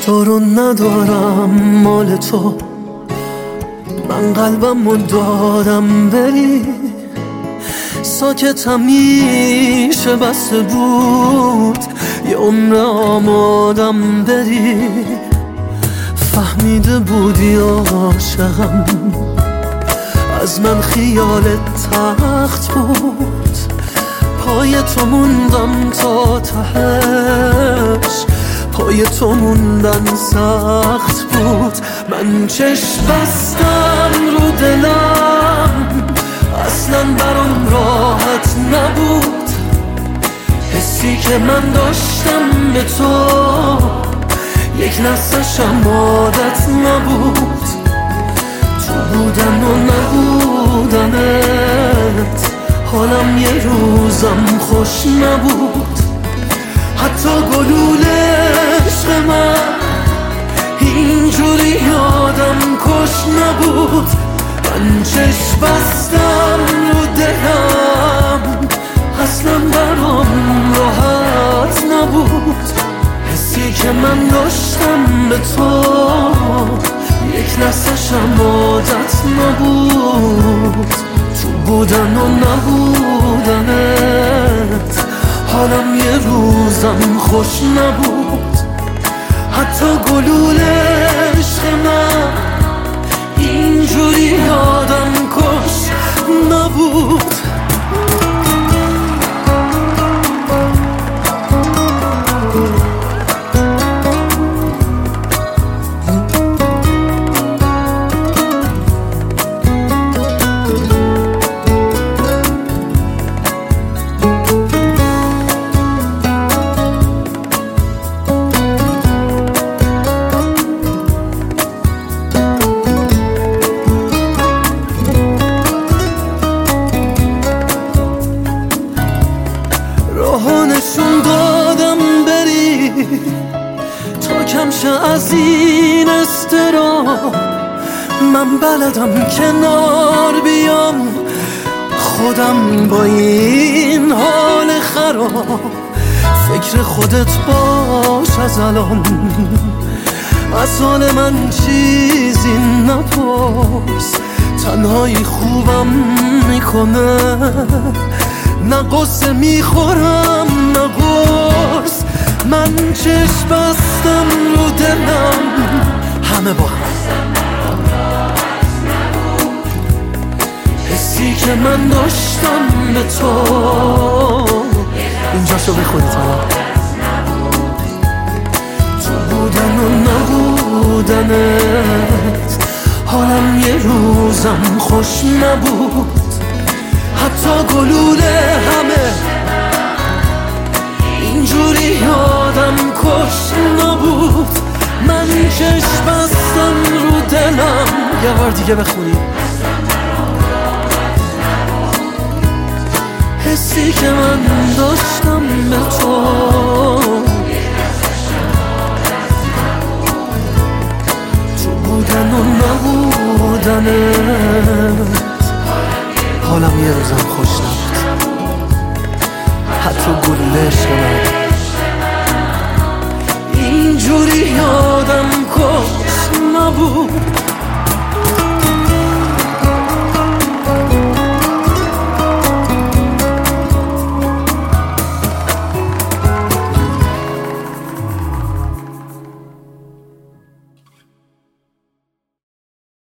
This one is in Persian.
تو رو ندارم مال تو، من قلبم رو دادم بری، ساکت همیشه بسته بود یه عمر آمادم بری. فهمیده بودی عاشقم، از من خیالت تخت بود، پای تو موندم تا تهش، پای تو موندن سخت بود. من چشم بستم رو دلم، اصلا برام راحت نبود، حسی که من داشتم به تو یک لحظه‌شم عادت نبود. تو بودن و نبودنت حالم یه روزم خوش نبود، حتی گلول عشق من اینجوری یادم کش نبود. من چشم بستم رو دلم، اصلا برام راحت نبود، حسی که من داشتم به تو یک لحظه‌شم عادت نبود. تو بودن و نبودنت حالم یه روزم خوش نبود، حتی گلول عشق من اینجوری یادم کش نبود. نشون دادم بری تا کم شه از این اضطراب، من بلدم کنار بیام خودم با این حال خراب. فکر خودت باش از الان، از حال من چیزی نپرس، تنهایی خوبم میکنه، نه قصه میخورم نه قرص. من چشم بستم رو دلم، همه با هم، حسی که من داشتم به تو اینجاشو بخونید ها. تو بودن و نبودنت حالم یه روزم خوش نبود، حتی گلوله همه اینجوری یادم کش نبود. من چشم بستم رو دلم، یه بار دیگه بخونیم، حسی که من داشتم به تو تو بودن و نبودنت حالم یه روزم خوش نبود، حتی گلوله عشق من اینجوری یادم کش نبود.